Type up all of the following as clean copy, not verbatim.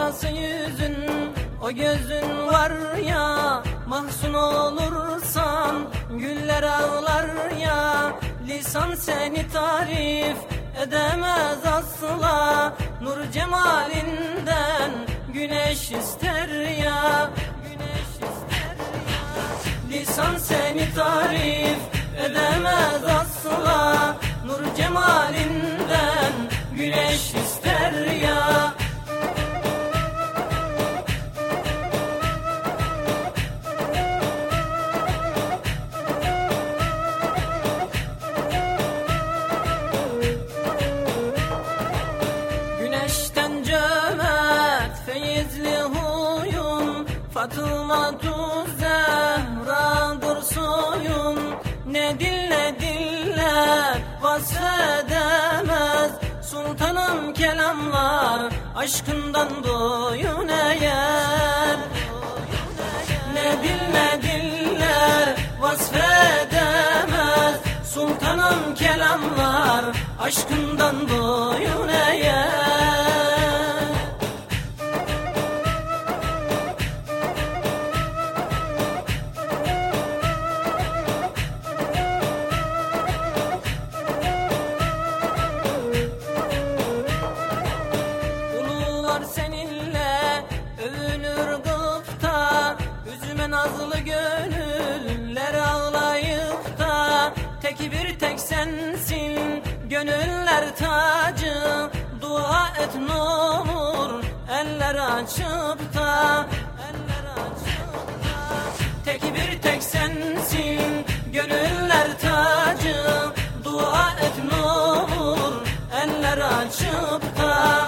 parası yüzün, o gözün var ya, mahzun olursan güller ağlar ya. Lisan seni tarif edemez asla, nur cemalinden güneş ister ya. Lisan seni tarif edemez asla, nur cemalinden güneş ister ya. Güneşten cömert feyizli huyun, Fatıma-tu Zehra'dır soyun. Ne dille vasfedemez, sultanım kelamlar aşkından doyun eğer. Ne diller vasfedemez, sultanım kelamlar aşkından doyun eğer. Seninle övünür gıpta, üzüme nazlı gönüller ağlayıp da. Tek bir tek sensin gönüller tacı, dua et ne olur eller açıp da. Tek bir tek sensin gönüller tacı, dua et ne olur eller açıp da.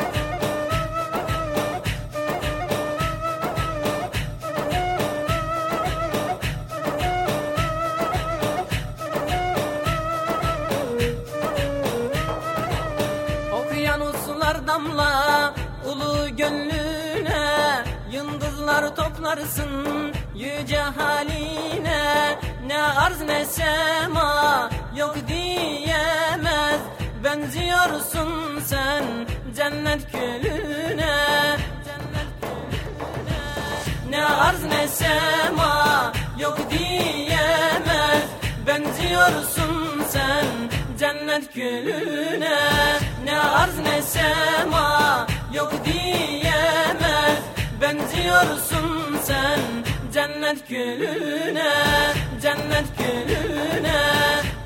Okyanuslar damla ulu gönlüne, yıldızlar toplarsın yüce haline. Ne arz ne sema yok diyemez, benziyorsun sen cennet gülüne. Ne arz ne sema yok diyemez, benziyorsun sen cennet gülüne. Ne arz ne sema yok diyemez, benziyorsun sen cennet gülüne, cennet gülüne.